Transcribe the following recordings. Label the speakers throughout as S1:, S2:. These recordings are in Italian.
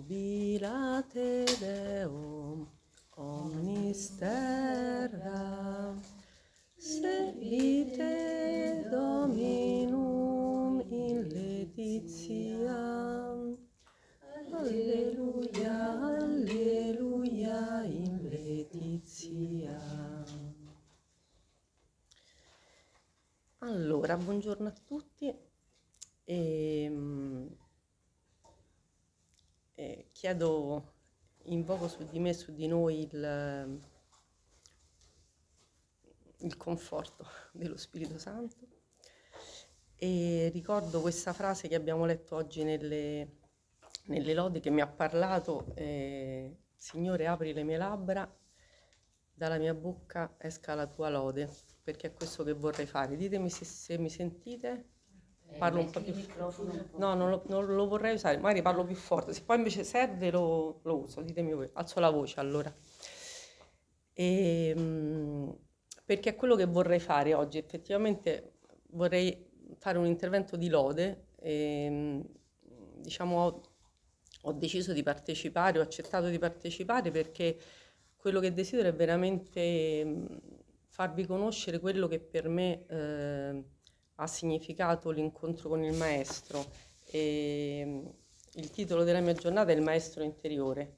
S1: Jubilate Deum, omnis terra, servite Dominum in laetitia. Alleluia, alleluia, in laetitia. Allora, buongiorno a tutti. Chiedo, invoco su di me, su di noi il conforto dello Spirito Santo e ricordo questa frase che abbiamo letto oggi nelle lodi, che mi ha parlato: Signore, apri le mie labbra, dalla mia bocca esca la tua lode, perché è questo che vorrei fare. Ditemi se mi sentite. Parlo un po' più forte. No, non lo vorrei usare, magari parlo più forte. Se poi invece serve lo uso, ditemi voi. Alzo la voce allora. Perché è quello che vorrei fare oggi. Effettivamente vorrei fare un intervento di lode. Diciamo, ho deciso di partecipare, ho accettato di partecipare perché quello che desidero è veramente farvi conoscere quello che per me ha significato l'incontro con il Maestro. Il titolo della mia giornata è Il Maestro Interiore.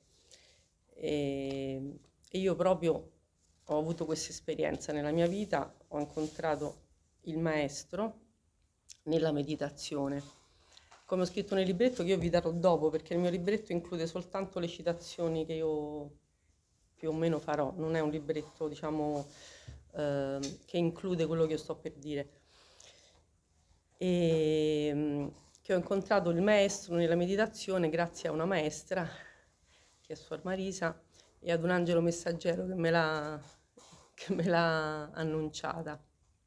S1: E io proprio ho avuto questa esperienza nella mia vita, ho incontrato il Maestro nella meditazione. Come ho scritto nel libretto, che io vi darò dopo, perché il mio libretto include soltanto le citazioni che io più o meno farò, non è un libretto, diciamo, che include quello che io sto per dire. Che ho incontrato il Maestro nella meditazione grazie a una maestra, che è Suor Marisa, e ad un angelo messaggero che me l'ha annunciata.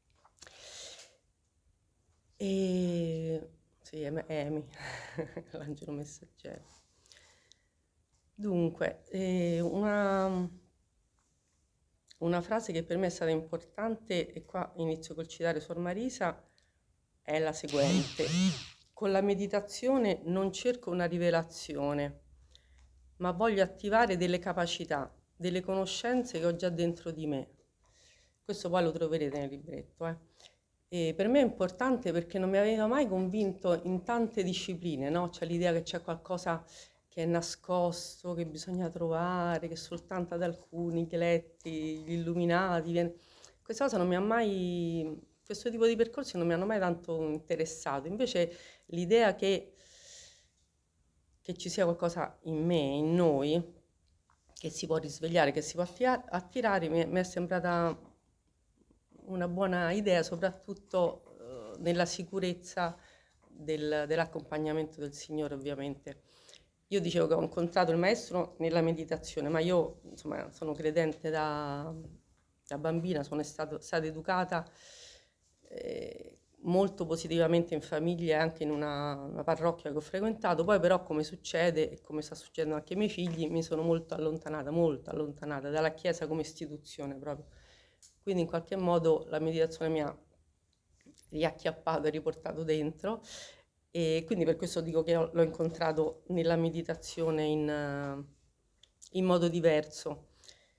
S1: Sì, è Emi, l'angelo messaggero. Dunque, una frase che per me è stata importante, e qua inizio col citare Suor Marisa, è la seguente: con la meditazione non cerco una rivelazione, ma voglio attivare delle capacità, delle conoscenze che ho già dentro di me. Questo poi lo troverete nel libretto. E per me è importante perché non mi aveva mai convinto in tante discipline, no? C'è l'idea che c'è qualcosa che è nascosto, che bisogna trovare, che soltanto ad alcuni, gli eletti, gli illuminati viene. Questa cosa non mi ha mai, questo tipo di percorsi non mi hanno mai tanto interessato. Invece l'idea che ci sia qualcosa in me, in noi, che si può risvegliare, che si può attirare, mi è sembrata una buona idea, soprattutto nella sicurezza dell'accompagnamento del Signore, ovviamente. Io dicevo che ho incontrato il Maestro nella meditazione, ma io, insomma, sono credente da bambina, sono stata educata molto positivamente in famiglia e anche in una parrocchia che ho frequentato. Poi però, come succede e come sta succedendo anche ai miei figli, mi sono molto allontanata dalla Chiesa come istituzione proprio. Quindi in qualche modo la meditazione mi ha riacchiappato e riportato dentro, e quindi per questo dico che l'ho incontrato nella meditazione in modo diverso.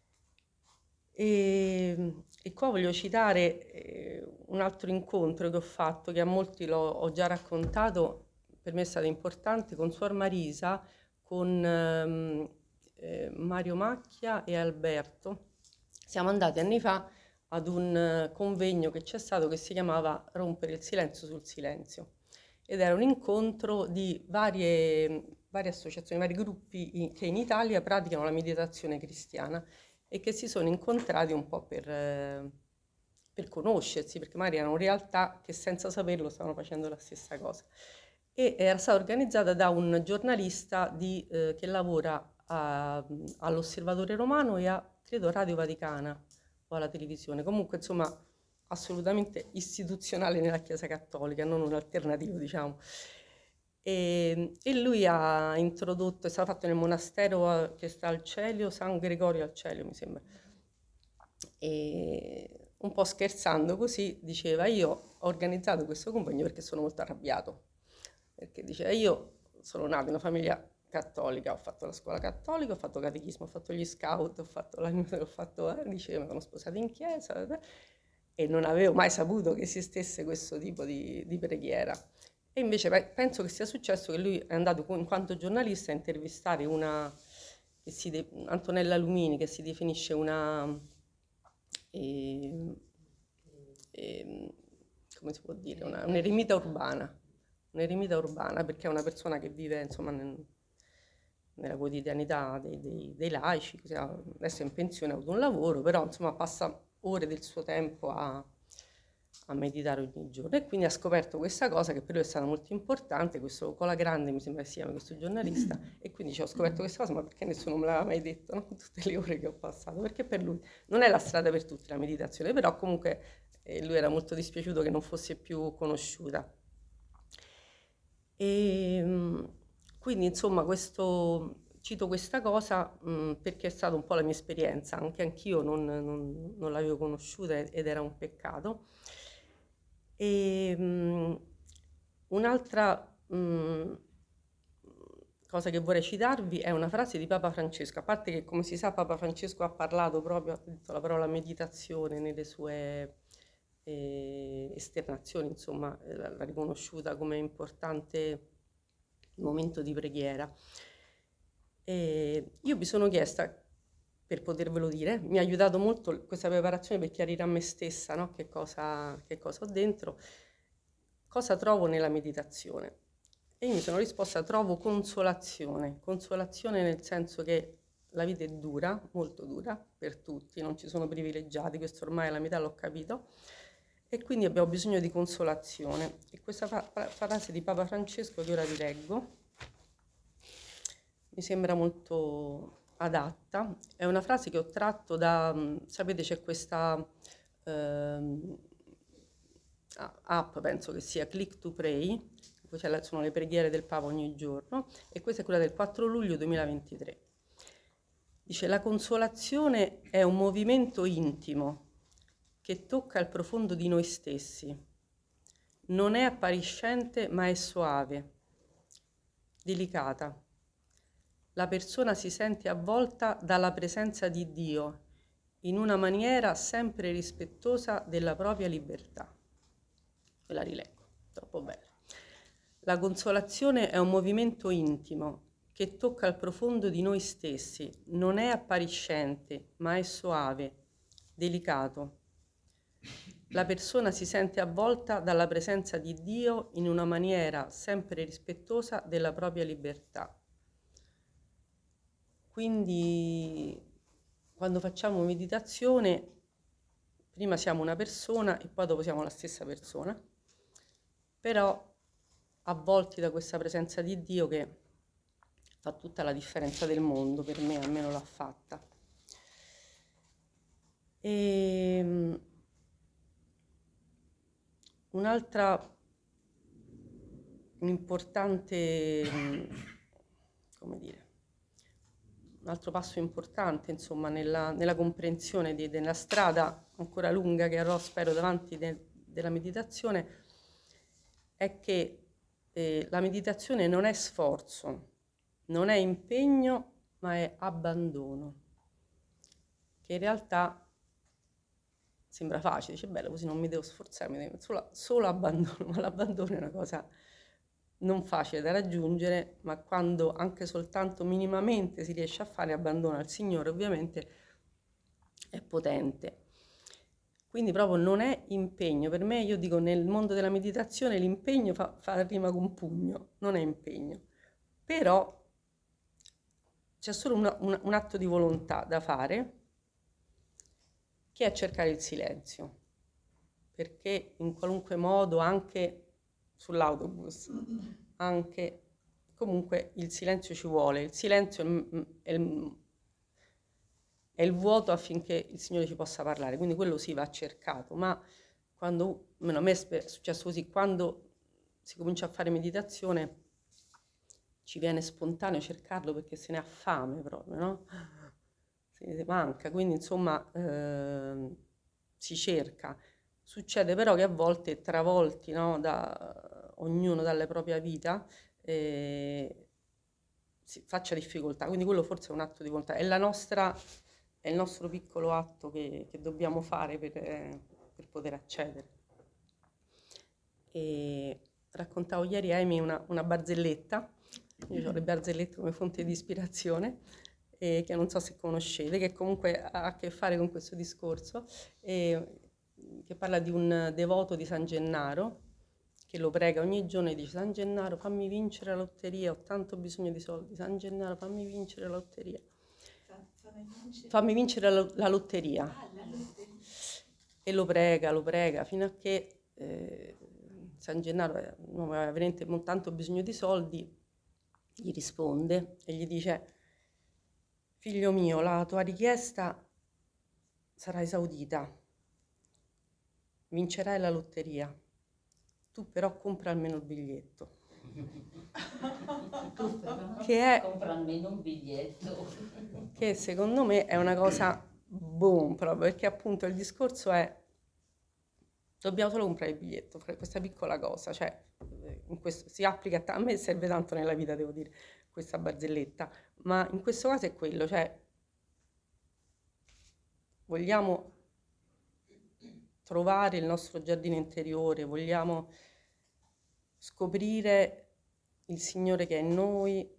S1: E qua voglio citare un altro incontro che ho fatto, che a molti ho già raccontato, per me è stato importante, con Suor Marisa, con Mario Macchia e Alberto. Siamo andati anni fa ad un convegno che c'è stato, che si chiamava Rompere il silenzio sul silenzio, ed era un incontro di varie associazioni, vari gruppi che in Italia praticano la meditazione cristiana e che si sono incontrati un po' per conoscersi, perché magari erano realtà che senza saperlo stavano facendo la stessa cosa. E era stata organizzata da un giornalista che lavora all'Osservatore Romano e credo, Radio Vaticana o alla televisione. Comunque, insomma, assolutamente istituzionale nella Chiesa Cattolica, non un alternativo, diciamo. E lui ha introdotto, è stato fatto nel monastero che sta al Celio, San Gregorio al Celio, mi sembra. E un po' scherzando così diceva: io ho organizzato questo convegno perché sono molto arrabbiato, perché diceva: io sono nato in una famiglia cattolica, ho fatto la scuola cattolica, ho fatto catechismo, ho fatto gli scout, ho fatto liceo, mi sono sposata in chiesa e non avevo mai saputo che esistesse questo tipo di preghiera. E invece penso che sia successo che lui è andato in quanto giornalista a intervistare Antonella Lumini, che si definisce una, eh, eh, come si può dire, un'eremita urbana, perché è una persona che vive insomma nella quotidianità dei laici, adesso è in pensione, ha avuto un lavoro, però insomma passa ore del suo tempo a meditare ogni giorno e quindi ha scoperto questa cosa che per lui è stata molto importante, questo Cola Grande mi sembra che si chiama questo giornalista, e quindi ho scoperto questa cosa, ma perché nessuno me l'aveva mai detto, no? Tutte le ore che ho passato, perché per lui non è la strada per tutti la meditazione, però comunque lui era molto dispiaciuto che non fosse più conosciuta. E quindi insomma cito questa cosa perché è stata un po' la mia esperienza, anche anch'io non l'avevo conosciuta ed era un peccato. Un'altra cosa che vorrei citarvi è una frase di Papa Francesco, a parte che come si sa Papa Francesco ha parlato proprio, ha detto la parola meditazione nelle sue esternazioni, insomma l'ha riconosciuta come importante momento di preghiera. Io mi sono chiesta, per potervelo dire, mi ha aiutato molto questa preparazione per chiarire a me stessa, no? Che cosa ho dentro, cosa trovo nella meditazione. E io mi sono risposta, trovo consolazione nel senso che la vita è dura, molto dura per tutti, non ci sono privilegiati, questo ormai alla metà l'ho capito, e quindi abbiamo bisogno di consolazione. E questa frase di Papa Francesco che ora vi leggo mi sembra molto adatta. È una frase che ho tratto sapete c'è questa app, penso che sia Click to Pray, sono le preghiere del Papa ogni giorno, e questa è quella del 4 luglio 2023. Dice: la consolazione è un movimento intimo che tocca il profondo di noi stessi. Non è appariscente, ma è soave, delicata. La persona si sente avvolta dalla presenza di Dio in una maniera sempre rispettosa della propria libertà. Ve la rileggo, troppo bella. La consolazione è un movimento intimo che tocca il profondo di noi stessi, non è appariscente, ma è soave, delicato. La persona si sente avvolta dalla presenza di Dio in una maniera sempre rispettosa della propria libertà. Quindi quando facciamo meditazione, prima siamo una persona e poi dopo siamo la stessa persona, però avvolti da questa presenza di Dio che fa tutta la differenza del mondo, per me almeno l'ha fatta. Un'altra importante, come dire, un altro passo importante, insomma, nella comprensione della strada ancora lunga che avrò, spero, davanti della meditazione, è che la meditazione non è sforzo, non è impegno, ma è abbandono, che in realtà sembra facile, dice bello, così non mi devo sforzare, mi devo solo abbandono, ma l'abbandono è una cosa non facile da raggiungere, ma quando anche soltanto minimamente si riesce a fare abbandono al Signore, ovviamente è potente. Quindi proprio non è impegno. Per me, io dico, nel mondo della meditazione l'impegno fa rima con pugno, non è impegno. Però c'è solo un atto di volontà da fare, che è cercare il silenzio. Perché in qualunque modo, anche sull'autobus, anche comunque il silenzio ci vuole, il silenzio è il vuoto affinché il Signore ci possa parlare, quindi quello sì va cercato, ma quando, a me è successo così, quando si comincia a fare meditazione ci viene spontaneo cercarlo perché se ne ha fame proprio, no? Si manca, quindi insomma si cerca. Succede però che a volte travolti, no, ognuno dalla propria vita, faccia difficoltà, quindi quello forse è un atto di volontà, è il nostro piccolo atto che dobbiamo fare per poter accedere. E raccontavo ieri a Amy una barzelletta, io ho le barzellette come fonte di ispirazione, che non so se conoscete, che comunque ha a che fare con questo discorso, che parla di un devoto di San Gennaro, che lo prega ogni giorno e dice: San Gennaro, fammi vincere la lotteria, ho tanto bisogno di soldi. San Gennaro, fammi vincere la lotteria. Fammi vincere la lotteria.
S2: La lotteria.
S1: E lo prega, fino a che San Gennaro aveva veramente tanto bisogno di soldi, gli risponde e gli dice: figlio mio, la tua richiesta sarà esaudita, vincerai la lotteria, tu però compra almeno il biglietto. Che è,
S2: compra almeno un biglietto.
S1: Che secondo me è una cosa boom, proprio perché appunto il discorso è: dobbiamo solo comprare il biglietto, fare questa piccola cosa, cioè in questo, si applica a me serve tanto nella vita, devo dire, questa barzelletta, ma in questo caso è quello, cioè vogliamo trovare il nostro giardino interiore, vogliamo scoprire il Signore che è in noi,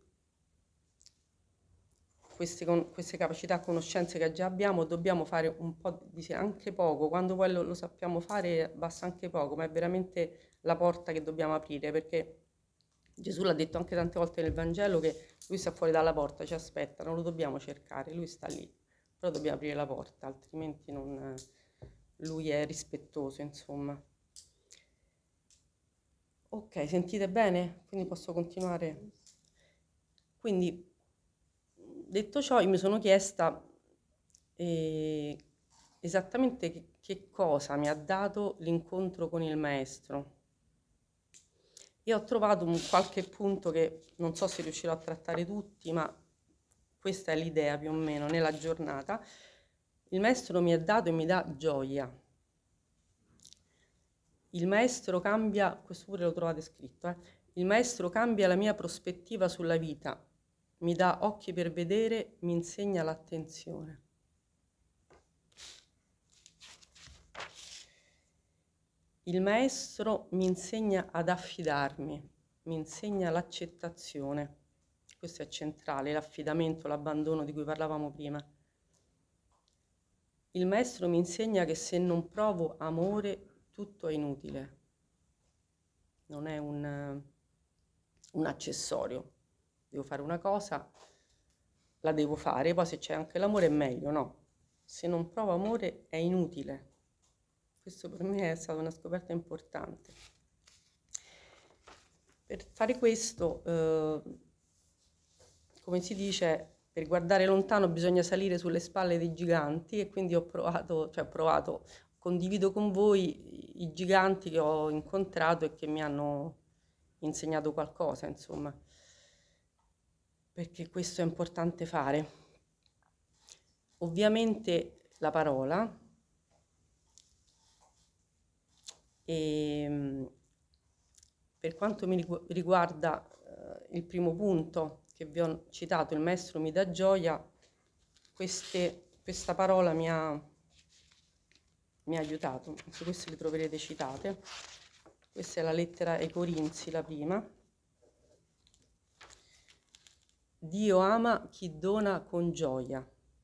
S1: queste capacità, conoscenze che già abbiamo, dobbiamo fare un po' di anche poco, quando poi lo sappiamo fare basta anche poco, ma è veramente la porta che dobbiamo aprire, perché Gesù l'ha detto anche tante volte nel Vangelo che lui sta fuori dalla porta, ci aspetta, non lo dobbiamo cercare, lui sta lì, però dobbiamo aprire la porta, altrimenti non, lui è rispettoso, insomma. Ok, sentite bene? Quindi posso continuare? Quindi, detto ciò, io mi sono chiesta esattamente che cosa mi ha dato l'incontro con il maestro. Io ho trovato qualche punto che non so se riuscirò a trattare tutti, ma questa è l'idea più o meno nella giornata. Il maestro mi ha dato e mi dà gioia. Il maestro cambia, questo pure lo trovate scritto, il maestro cambia la mia prospettiva sulla vita, mi dà occhi per vedere, mi insegna l'attenzione. Il maestro mi insegna ad affidarmi, mi insegna l'accettazione. Questo è centrale, l'affidamento, l'abbandono di cui parlavamo prima. Il maestro mi insegna che se non provo amore tutto è inutile, non è un accessorio. Devo fare una cosa, la devo fare, poi se c'è anche l'amore è meglio, no? Se non provo amore è inutile. Questo per me è stata una scoperta importante. Per fare questo, come si dice, per guardare lontano bisogna salire sulle spalle dei giganti, e quindi condivido con voi i giganti che ho incontrato e che mi hanno insegnato qualcosa, insomma, perché questo è importante fare. Ovviamente la parola, e per quanto mi riguarda il primo punto che vi ho citato, il maestro mi dà gioia, questa parola mi ha aiutato, anche queste le troverete citate. Questa è la lettera ai Corinzi, la prima. Dio ama chi dona con gioia.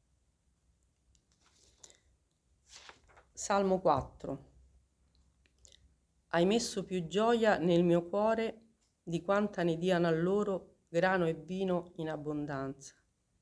S1: Salmo 4. Hai messo più gioia nel mio cuore di quanta ne diano a loro grano e vino in abbondanza.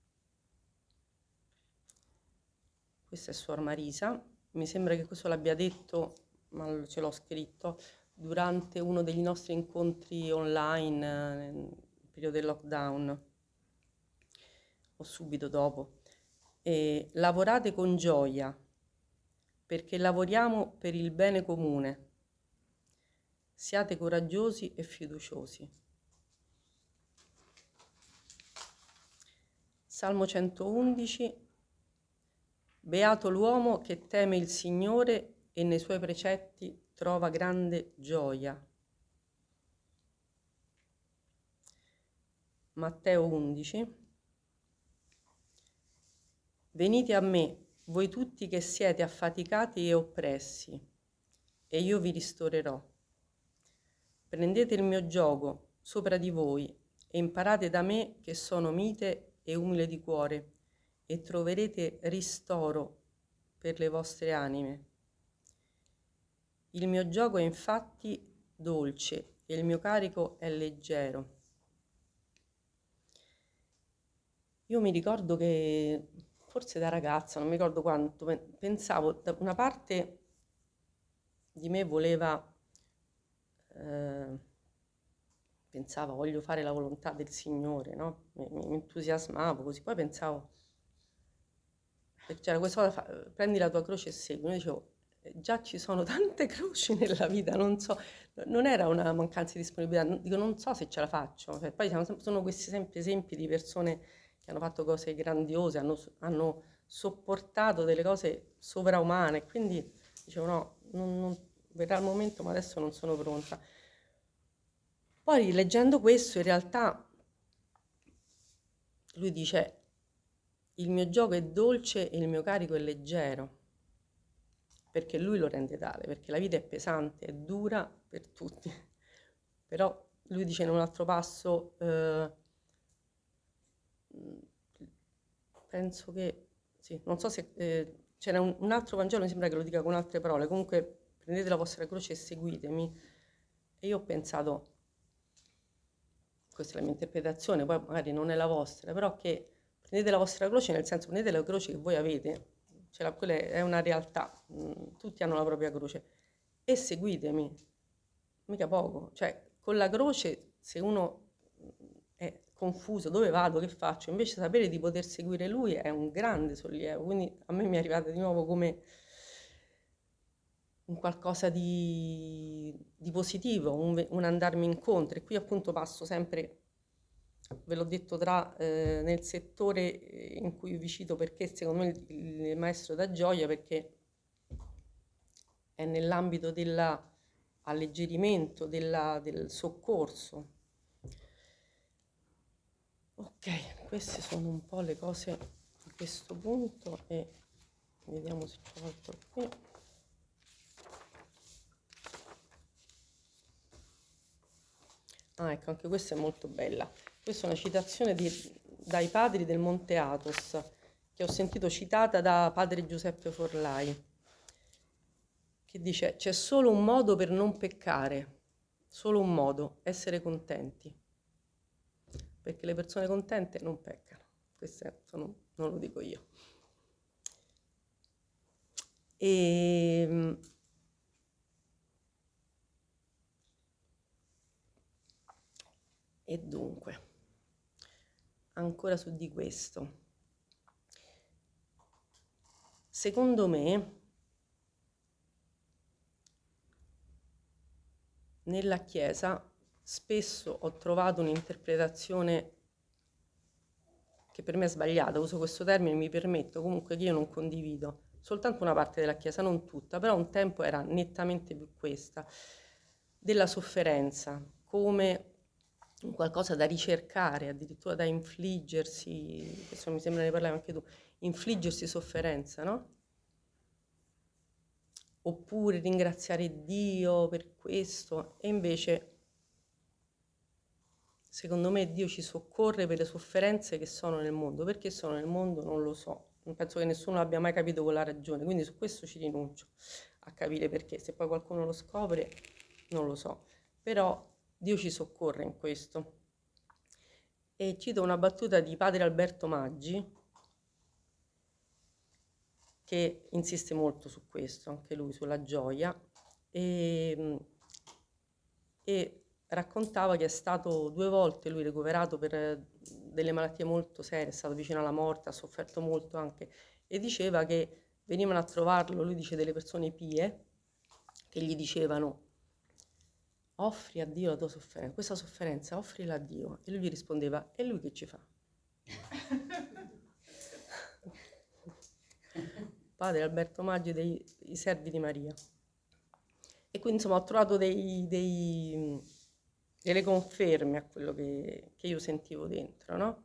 S1: Questa è Suor Marisa. Mi sembra che questo l'abbia detto, ma ce l'ho scritto, durante uno degli nostri incontri online nel periodo del lockdown, o subito dopo. Lavorate con gioia, perché lavoriamo per il bene comune. Siate coraggiosi e fiduciosi. Salmo 111. Beato l'uomo che teme il Signore e nei suoi precetti trova grande gioia. Matteo 11. Venite a me, voi tutti che siete affaticati e oppressi, e io vi ristorerò. Prendete il mio giogo sopra di voi e imparate da me che sono mite e umile di cuore, e troverete ristoro per le vostre anime. Il mio giogo è infatti dolce e il mio carico è leggero. Io mi ricordo che, forse da ragazza, non mi ricordo quanto, pensavo, da una parte di me voleva, pensava voglio fare la volontà del Signore, no? Mi entusiasmavo così, poi pensavo, c'era questa cosa, prendi la tua croce e segui. Io dicevo, già ci sono tante croci nella vita, non so, non era una mancanza di disponibilità, dico non so se ce la faccio. Cioè, poi sono questi sempre esempi di persone che hanno fatto cose grandiose, hanno sopportato delle cose sovraumane, quindi dicevo no, verrà il momento, ma adesso non sono pronta. Poi leggendo questo, in realtà lui dice, il mio gioco è dolce e il mio carico è leggero, perché lui lo rende tale, perché la vita è pesante, è dura per tutti. Però lui dice in un altro passo, penso che, sì, non so se c'era un altro Vangelo, mi sembra che lo dica con altre parole, comunque prendete la vostra croce e seguitemi. E io ho pensato, questa è la mia interpretazione, poi magari non è la vostra, però che prendete la vostra croce nel senso prendete la croce che voi avete, quella è una realtà, tutti hanno la propria croce, e seguitemi, mica poco, cioè con la croce se uno è confuso, dove vado, che faccio, invece sapere di poter seguire lui è un grande sollievo, quindi a me mi è arrivata di nuovo come un qualcosa di positivo, un andarmi incontro, e qui appunto passo sempre, ve l'ho detto, nel settore in cui vi cito perché secondo me il maestro dà gioia, perché è nell'ambito dell'alleggerimento, del soccorso. Ok, queste sono un po' le cose a questo punto e vediamo se c'è altro qui. Ah, ecco, anche questa è molto bella. Questa è una citazione dai padri del Monte Athos, che ho sentito citata da padre Giuseppe Forlai, che dice: c'è solo un modo per non peccare, solo un modo, essere contenti, perché le persone contente non peccano. Questo non lo dico io. E dunque, ancora su di questo, secondo me nella Chiesa spesso ho trovato un'interpretazione che per me è sbagliata, uso questo termine, mi permetto, comunque che io non condivido, soltanto una parte della Chiesa, non tutta, però un tempo era nettamente più questa, della sofferenza, come un qualcosa da ricercare, addirittura da infliggersi, questo mi sembra ne parlavi anche tu, infliggersi sofferenza, no? Oppure ringraziare Dio per questo, e invece secondo me Dio ci soccorre per le sofferenze che sono nel mondo. Perché sono nel mondo non lo so, non penso che nessuno abbia mai capito con la ragione, quindi su questo ci rinuncio a capire perché, se poi qualcuno lo scopre non lo so, però Dio ci soccorre in questo. E cito una battuta di padre Alberto Maggi, che insiste molto su questo, anche lui, sulla gioia, e raccontava che è stato 2 volte lui ricoverato per delle malattie molto serie, è stato vicino alla morte, ha sofferto molto anche, e diceva che venivano a trovarlo, lui dice, delle persone pie che gli dicevano: offri a Dio la tua sofferenza, questa sofferenza offrila a Dio, e lui gli rispondeva: e lui che ci fa? Padre Alberto Maggi dei Servi di Maria. E quindi insomma ho trovato delle conferme a quello che io sentivo dentro, no?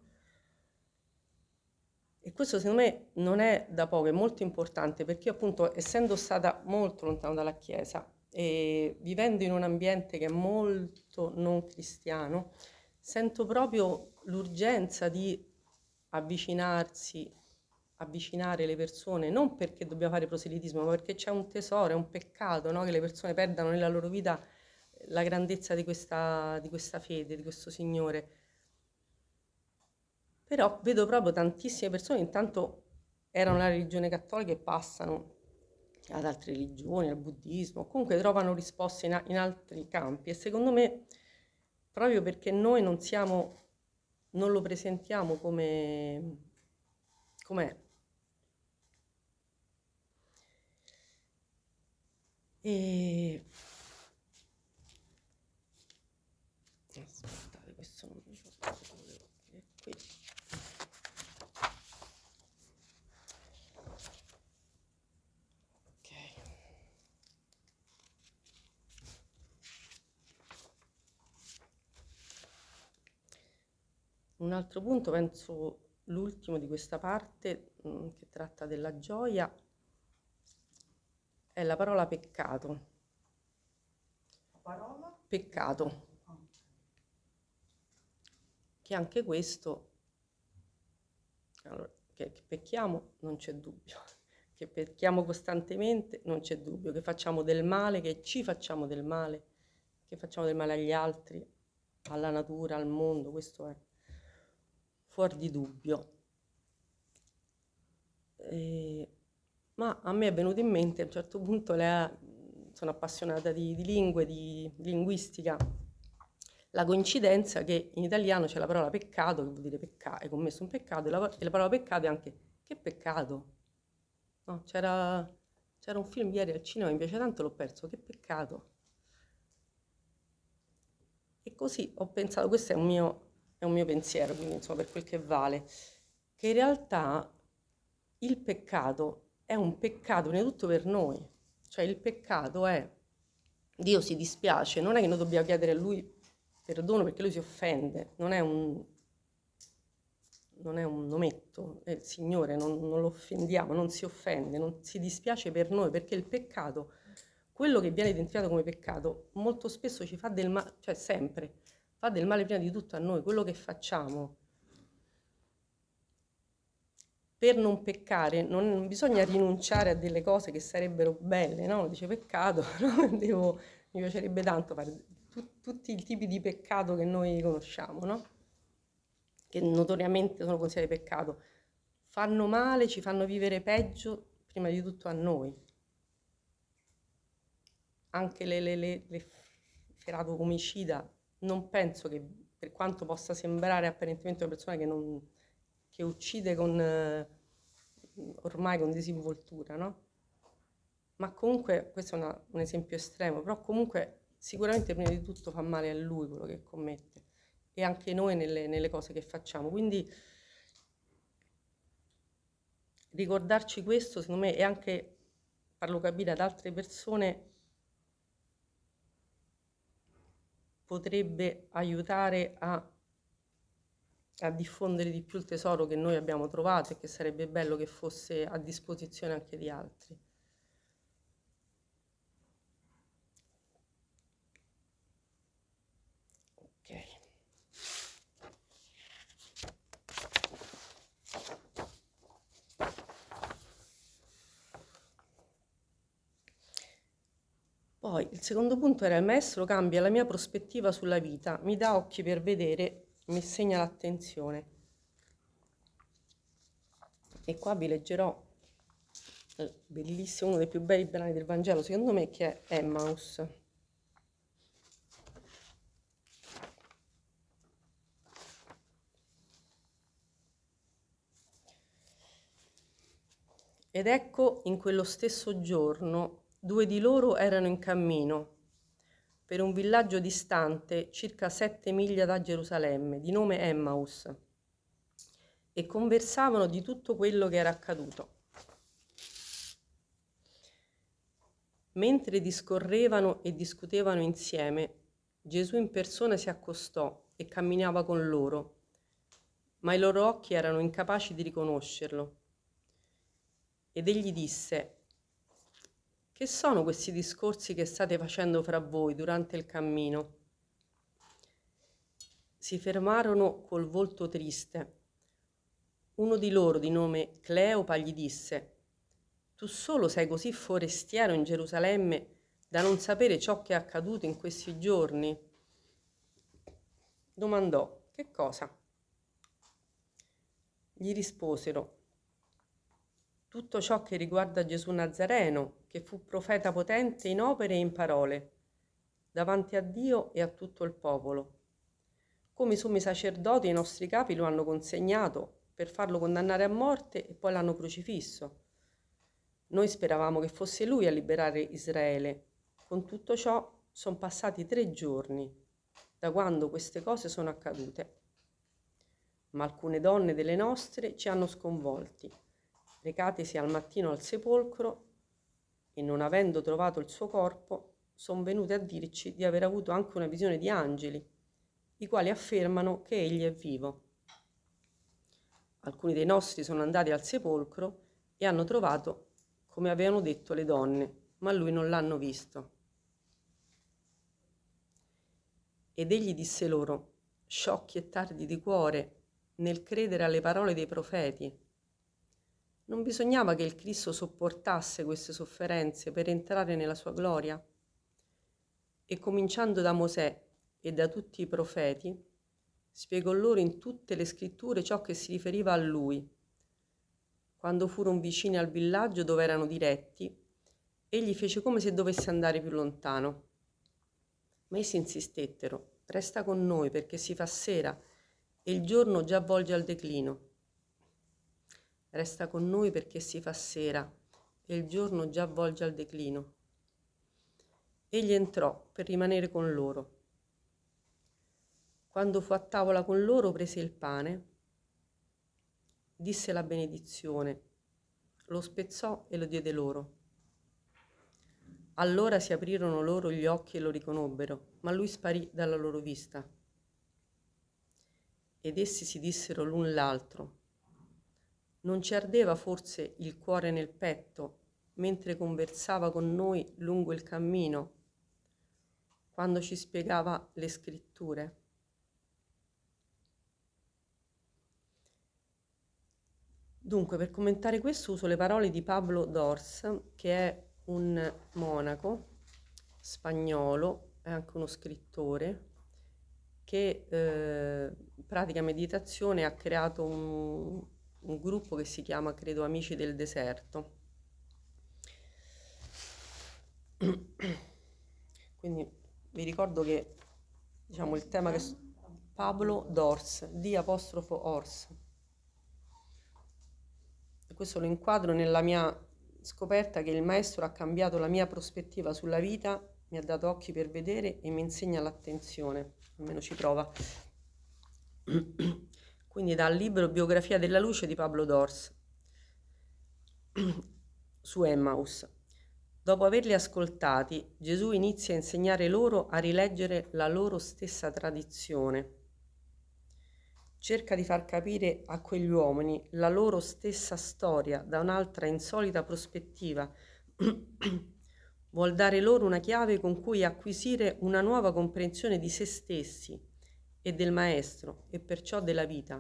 S1: E questo secondo me non è da poco, è molto importante perché io appunto essendo stata molto lontano dalla Chiesa e vivendo in un ambiente che è molto non cristiano, sento proprio l'urgenza di avvicinarsi, avvicinare le persone, non perché dobbiamo fare proselitismo, ma perché c'è un tesoro, è un peccato, no? Che le persone perdano nella loro vita la grandezza di questa fede, di questo Signore. Però vedo proprio tantissime persone, intanto erano la religione cattolica e passano ad altre religioni, al buddismo, comunque trovano risposte in altri campi e secondo me proprio perché noi non siamo, non lo presentiamo com'è. E aspettate, questo non mi ricordo cosa volevo dire qui. Ok. Un altro punto, penso l'ultimo di questa parte, che tratta della gioia, è la parola peccato.
S2: Parola?
S1: Peccato, che anche questo, allora, che pecchiamo non c'è dubbio, che pecchiamo costantemente non c'è dubbio, che facciamo del male, che ci facciamo del male, che facciamo del male agli altri, alla natura, al mondo, questo è fuori di dubbio. Ma a me è venuto in mente a un certo punto, sono appassionata di lingue, di linguistica, la coincidenza che in italiano c'è la parola peccato, che vuol dire hai commesso un peccato, e la parola peccato è anche che peccato. No, c'era un film ieri al cinema, mi piace tanto, l'ho perso, che peccato. E così ho pensato, questo è un mio pensiero, quindi insomma per quel che vale, che in realtà il peccato è un peccato prima di tutto per noi, cioè il peccato è Dio si dispiace, non è che noi dobbiamo chiedere a Lui perdono perché Lui si offende, non è un ometto, è il Signore, non lo offendiamo, non si offende, non si dispiace per noi perché il peccato, quello che viene identificato come peccato, molto spesso ci fa del male, cioè sempre, fa del male prima di tutto a noi, quello che facciamo. Per non peccare non bisogna rinunciare a delle cose che sarebbero belle, no? Dice peccato, no? Mi piacerebbe tanto fare tutti i tipi di peccato che noi conosciamo, no? Che notoriamente sono considerati peccato. Fanno male, ci fanno vivere peggio, prima di tutto a noi. Anche le ferato omicida, non penso che, per quanto possa sembrare apparentemente una persona che uccide ormai con disinvoltura, no? Ma comunque, questo è un esempio estremo, però comunque sicuramente prima di tutto fa male a lui quello che commette e anche noi nelle cose che facciamo. Quindi ricordarci questo, secondo me, e anche farlo capire ad altre persone potrebbe aiutare a diffondere di più il tesoro che noi abbiamo trovato e che sarebbe bello che fosse a disposizione anche di altri. Ok. Poi il secondo punto era: il maestro cambia la mia prospettiva sulla vita, mi dà occhi per vedere, mi insegna l'attenzione. E qua vi leggerò bellissimo, uno dei più belli brani del Vangelo, secondo me, che è Emmaus. Ed ecco, in quello stesso giorno, due di loro erano in cammino per un villaggio distante circa 7 miglia da Gerusalemme, di nome Emmaus, e conversavano di tutto quello che era accaduto. Mentre discorrevano e discutevano insieme, Gesù in persona si accostò e camminava con loro, ma i loro occhi erano incapaci di riconoscerlo. Ed egli disse: che sono questi discorsi che state facendo fra voi durante il cammino? Si fermarono col volto triste. Uno di loro, di nome Cleopa, gli disse: tu solo sei così forestiero in Gerusalemme da non sapere ciò che è accaduto in questi giorni? Domandò: che cosa? Gli risposero: tutto ciò che riguarda Gesù Nazareno, che fu profeta potente in opere e in parole, davanti a Dio e a tutto il popolo. Come i sommi sacerdoti e i nostri capi lo hanno consegnato per farlo condannare a morte e poi l'hanno crocifisso. Noi speravamo che fosse lui a liberare Israele. Con tutto ciò sono passati 3 giorni da quando queste cose sono accadute. Ma alcune donne delle nostre ci hanno sconvolti. Recatisi al mattino al sepolcro e non avendo trovato il suo corpo, sono venute a dirci di aver avuto anche una visione di angeli, i quali affermano che egli è vivo. Alcuni dei nostri sono andati al sepolcro e hanno trovato come avevano detto le donne, ma lui non l'hanno visto. Ed egli disse loro: sciocchi e tardi di cuore nel credere alle parole dei profeti. Non bisognava che il Cristo sopportasse queste sofferenze per entrare nella sua gloria? E cominciando da Mosè e da tutti i profeti, spiegò loro in tutte le scritture ciò che si riferiva a lui. Quando furono vicini al villaggio dove erano diretti, egli fece come se dovesse andare più lontano. Ma essi insistettero: resta con noi perché si fa sera e il giorno già volge al declino. Resta con noi perché si fa sera e il giorno già volge al declino. Egli entrò per rimanere con loro. Quando fu a tavola con loro, prese il pane, disse la benedizione, lo spezzò e lo diede loro. Allora si aprirono loro gli occhi e lo riconobbero, ma lui sparì dalla loro vista. Ed essi si dissero l'un l'altro: non ci ardeva forse il cuore nel petto mentre conversava con noi lungo il cammino, quando ci spiegava le scritture? Dunque, per commentare questo uso le parole di Pablo Dors, che è un monaco spagnolo, è anche uno scrittore, che pratica meditazione e ha creato un gruppo che si chiama, credo, Amici del Deserto. Quindi vi ricordo che, diciamo, il tema che Pablo Dors, D''Ors. E questo lo inquadro nella mia scoperta che il maestro ha cambiato la mia prospettiva sulla vita, mi ha dato occhi per vedere e mi insegna l'attenzione, almeno ci prova. Quindi dal libro Biografia della luce di Pablo Dors su Emmaus. Dopo averli ascoltati, Gesù inizia a insegnare loro a rileggere la loro stessa tradizione. Cerca di far capire a quegli uomini la loro stessa storia da un'altra insolita prospettiva. Vuol dare loro una chiave con cui acquisire una nuova comprensione di se stessi e del Maestro e perciò della vita.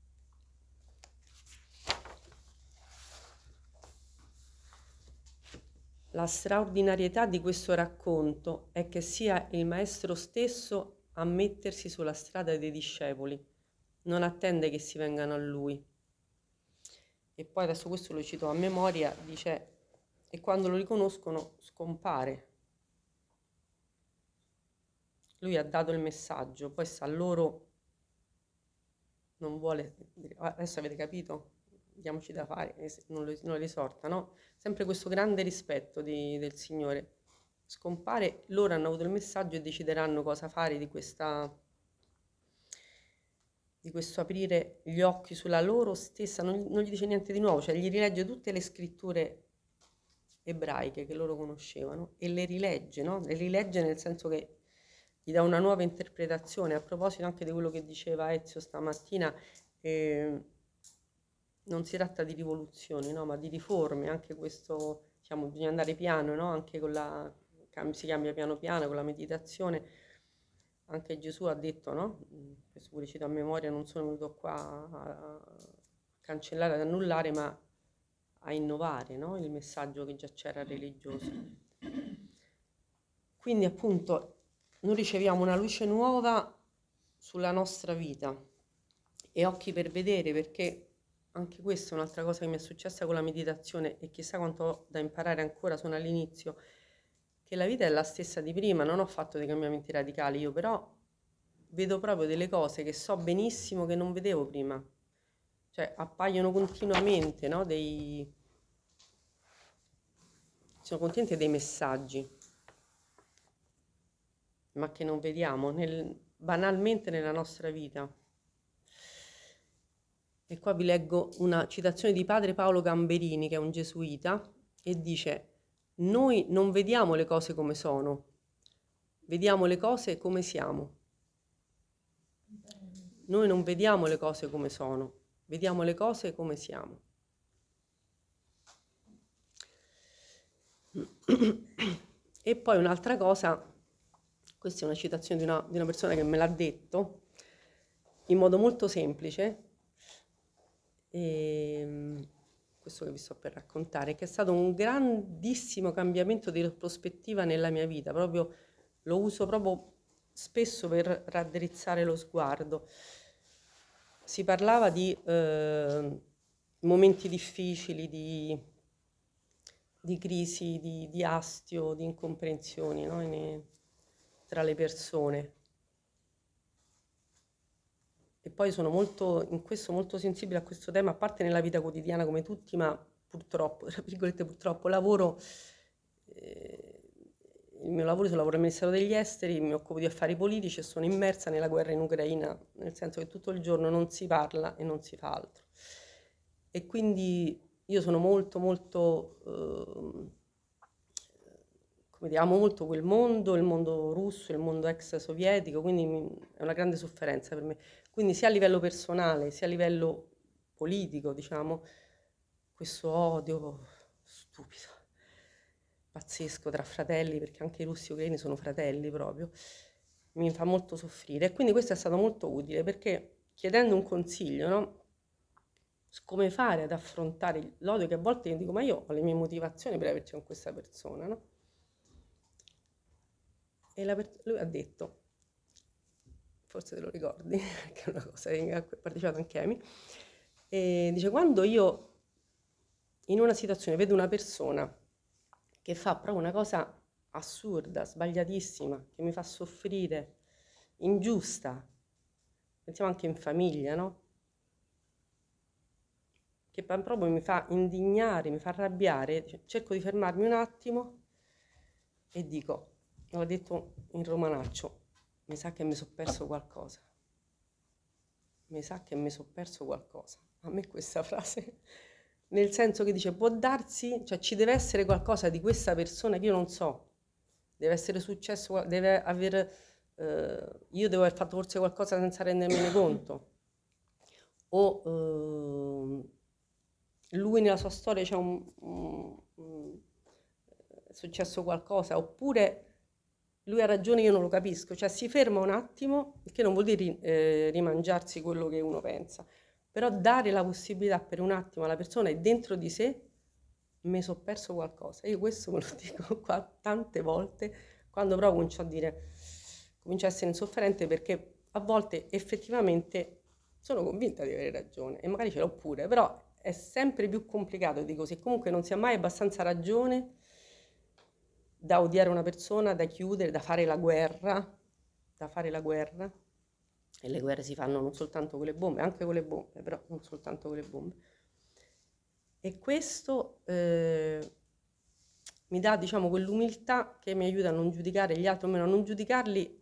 S1: La straordinarietà di questo racconto è che sia il Maestro stesso a mettersi sulla strada dei discepoli. Non attende che si vengano a lui. E poi adesso questo lo cito a memoria, dice: e quando lo riconoscono scompare. Lui ha dato il messaggio, poi sta a loro, non vuole, adesso avete capito? Diamoci da fare, non lo risorta, no? Sempre questo grande rispetto del Signore. Scompare, loro hanno avuto il messaggio e decideranno cosa fare di questo aprire gli occhi sulla loro stessa, non gli dice niente di nuovo, cioè gli rilegge tutte le scritture ebraiche che loro conoscevano e le rilegge, no? Le rilegge nel senso che gli dà una nuova interpretazione. A proposito anche di quello che diceva Ezio stamattina, non si tratta di rivoluzioni, no, ma di riforme. Anche questo, diciamo, bisogna andare piano, no? Anche si cambia piano piano con la meditazione. Anche Gesù ha detto, no? Questo pure cito a memoria, non sono venuto qua a cancellare, ad annullare, ma a innovare, no? Il messaggio che già c'era religioso. Quindi appunto noi riceviamo una luce nuova sulla nostra vita e occhi per vedere, perché anche questa è un'altra cosa che mi è successa con la meditazione e chissà quanto ho da imparare ancora, sono all'inizio, che la vita è la stessa di prima, non ho fatto dei cambiamenti radicali io, però vedo proprio delle cose che so benissimo che non vedevo prima, cioè appaiono continuamente, no? Sono contenti dei messaggi, ma che non vediamo banalmente nella nostra vita. E qua vi leggo una citazione di padre Paolo Gamberini, che è un gesuita, e dice: noi non vediamo le cose come sono, vediamo le cose come siamo. Noi non vediamo le cose come sono, vediamo le cose come siamo. E poi un'altra cosa, questa è una citazione di una persona che me l'ha detto in modo molto semplice, questo che vi sto per raccontare, che è stato un grandissimo cambiamento di prospettiva nella mia vita, proprio lo uso proprio spesso per raddrizzare lo sguardo. Si parlava di momenti difficili, di crisi, di astio, di incomprensioni, no? Tra le persone. E poi sono in questo molto sensibile a questo tema, a parte nella vita quotidiana come tutti, ma purtroppo, tra virgolette purtroppo, il mio lavoro, io lavoro al Ministero degli Esteri, mi occupo di affari politici e sono immersa nella guerra in Ucraina, nel senso che tutto il giorno non si parla e non si fa altro. E quindi io sono molto, come dire, amo molto quel mondo, il mondo russo, il mondo ex sovietico, quindi è una grande sofferenza per me. Quindi sia a livello personale, sia a livello politico, diciamo, questo odio stupido, pazzesco tra fratelli, perché anche i russi e gli ucraini sono fratelli proprio, mi fa molto soffrire. E quindi questo è stato molto utile, perché chiedendo un consiglio, no? Come fare ad affrontare l'odio, che a volte io dico, ma io ho le mie motivazioni per averci con questa persona, no? E lui ha detto, forse te lo ricordi, che è una cosa che ha partecipato anche Amy, e dice: quando io in una situazione vedo una persona che fa proprio una cosa assurda, sbagliatissima, che mi fa soffrire, ingiusta, pensiamo anche in famiglia, no? Che proprio mi fa indignare, mi fa arrabbiare, cerco di fermarmi un attimo e dico, l'ho detto in romanaccio, mi sa che mi sono perso qualcosa. Mi sa che mi sono perso qualcosa. A me questa frase, nel senso che dice, può darsi, cioè ci deve essere qualcosa di questa persona che io non so, deve essere successo, deve aver, io devo aver fatto forse qualcosa senza rendermene conto, o lui nella sua storia c'è è successo qualcosa, oppure lui ha ragione, io non lo capisco, cioè si ferma un attimo, il che non vuol dire rimangiarsi quello che uno pensa, però dare la possibilità per un attimo alla persona e dentro di sé, mi sono perso qualcosa. Io questo me lo dico qua tante volte, quando però comincio a essere insofferente, perché a volte effettivamente sono convinta di avere ragione e magari ce l'ho pure, però è sempre più complicato di così, comunque non si ha mai abbastanza ragione da odiare una persona, da chiudere, da fare la guerra, e le guerre si fanno non soltanto con le bombe, anche con le bombe, però non soltanto con le bombe. E questo mi dà, diciamo, quell'umiltà che mi aiuta a non giudicare gli altri, o meno a non giudicarli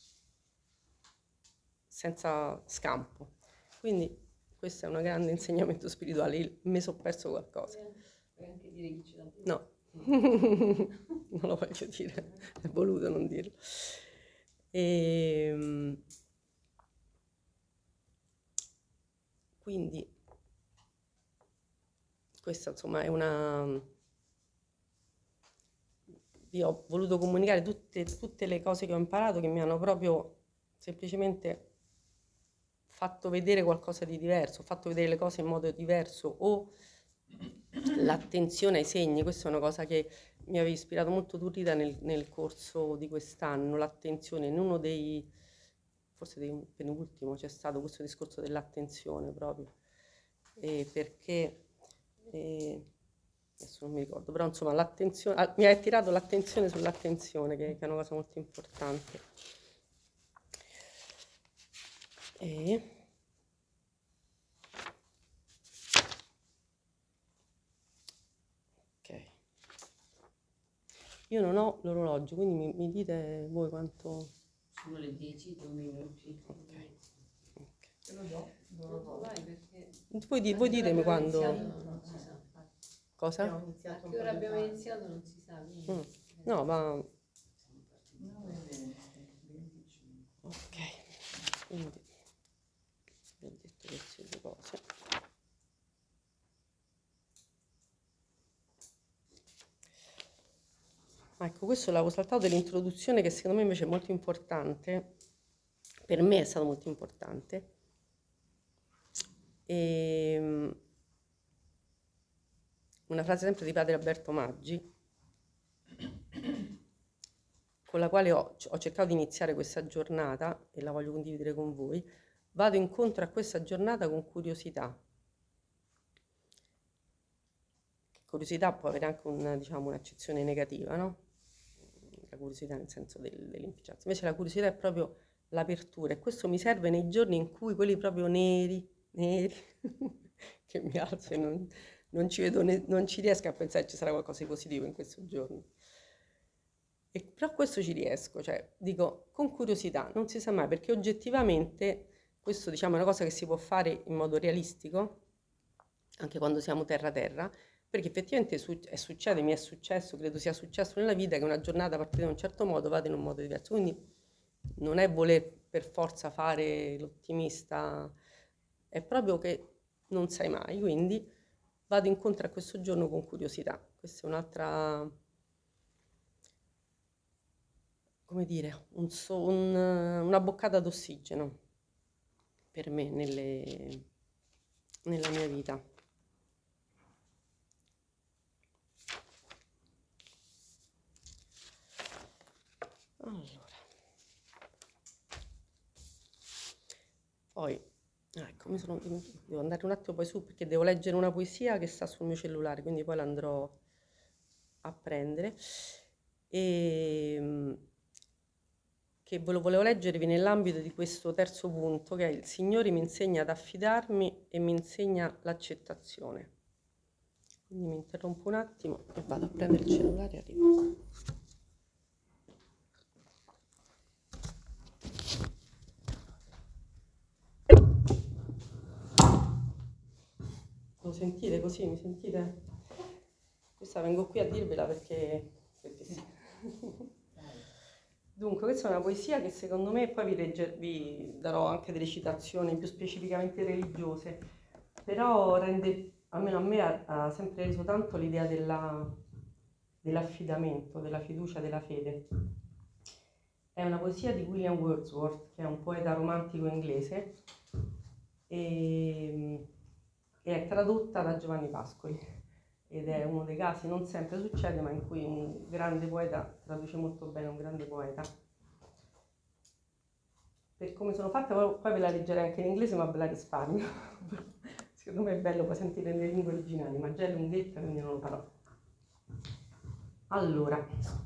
S1: senza scampo. Quindi questo è un grande insegnamento spirituale, mi sono perso qualcosa.
S2: Puoi anche dire che ce l'ha.
S1: No, non lo voglio dire, è voluto non dirlo. E quindi questa insomma è vi ho voluto comunicare tutte le cose che ho imparato che mi hanno proprio semplicemente fatto vedere qualcosa di diverso, ho fatto vedere le cose in modo diverso o l'attenzione ai segni. Questa è una cosa che mi aveva ispirato molto tu Rita nel corso di quest'anno, l'attenzione in uno forse dei penultimo c'è stato questo discorso dell'attenzione proprio, perché adesso non mi ricordo, però insomma l'attenzione, mi ha attirato l'attenzione sull'attenzione che è una cosa molto importante. Ok, io non ho l'orologio, quindi mi dite voi quanto.
S2: Sono le 10, 2 minuti.
S1: Ok.
S2: Te lo do, non lo do. Vai perché
S1: Voi ditemi quando.
S2: non si sa.
S1: Cosa?
S2: A che ora abbiamo iniziato non si sa.
S1: No, ma.
S2: 9:20,
S1: Ok, quindi vi ho detto queste due cose. Ecco, questo l'avevo saltato dell'introduzione che secondo me invece è molto importante, per me è stato molto importante. Una frase sempre di padre Alberto Maggi, con la quale ho cercato di iniziare questa giornata e la voglio condividere con voi. Vado incontro a questa giornata con curiosità. Curiosità può avere anche un'accezione negativa, no? La curiosità nel senso dell'impicciarsi. Invece la curiosità è proprio l'apertura e questo mi serve nei giorni in cui quelli proprio neri, che mi alzo e non ci vedo, non ci riesco a pensare che ci sarà qualcosa di positivo in questo giorno. Però questo ci riesco, cioè dico con curiosità, non si sa mai, perché oggettivamente questo diciamo è una cosa che si può fare in modo realistico, anche quando siamo terra-terra, perché effettivamente succede, mi è successo, credo sia successo nella vita che una giornata partita in un certo modo vada in un modo diverso, quindi non è voler per forza fare l'ottimista, è proprio che non sai mai, quindi vado incontro a questo giorno con curiosità. Questa è un'altra, come dire, una boccata d'ossigeno per me nella mia vita. Allora, poi, ecco, devo andare un attimo poi su perché devo leggere una poesia che sta sul mio cellulare, quindi poi l'andrò a prendere. Che ve lo volevo leggervi nell'ambito di questo terzo punto, che è il Signore mi insegna ad affidarmi e mi insegna l'accettazione. Quindi mi interrompo un attimo e vado a prendere il cellulare e arrivo. Lo sentite così? Mi sentite? Questa vengo qui a dirvela perché sì. Dunque, questa è una poesia che secondo me, poi vi darò anche delle citazioni più specificamente religiose, però rende, almeno a me, ha sempre reso tanto l'idea dell'affidamento, della fiducia, della fede. È una poesia di William Wordsworth, che è un poeta romantico inglese, e è tradotta da Giovanni Pascoli. Ed è uno dei casi, non sempre succede, ma in cui un grande poeta traduce molto bene un grande poeta. Per come sono fatta, poi ve la leggerei anche in inglese, ma ve la risparmio. Secondo me è bello poi sentire le lingue originali, ma già è lunghetta, quindi non lo farò. Allora,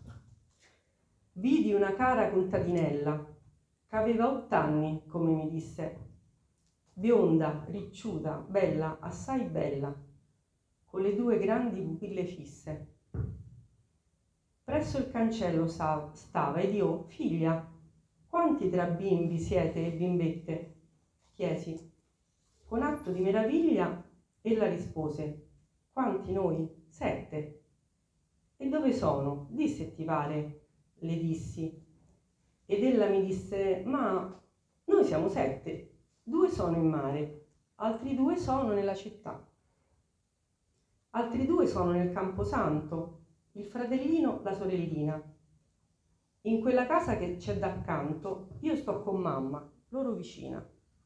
S1: vidi una cara contadinella che aveva 8 anni, come mi disse, bionda, ricciuta, bella, assai bella, con le 2 grandi pupille fisse. Presso il cancello stava ed io, figlia, quanti tra bimbi siete e bimbette? Chiesi. Con atto di meraviglia ella rispose, quanti noi? 7. E dove sono? Di se ti pare, le dissi. ed ella mi disse: ma noi siamo 7, 2 sono in mare, altri 2 sono nella città, altri 2 sono nel Camposanto, il fratellino, la sorellina. In quella casa che c'è d'accanto io sto con mamma, loro vicina.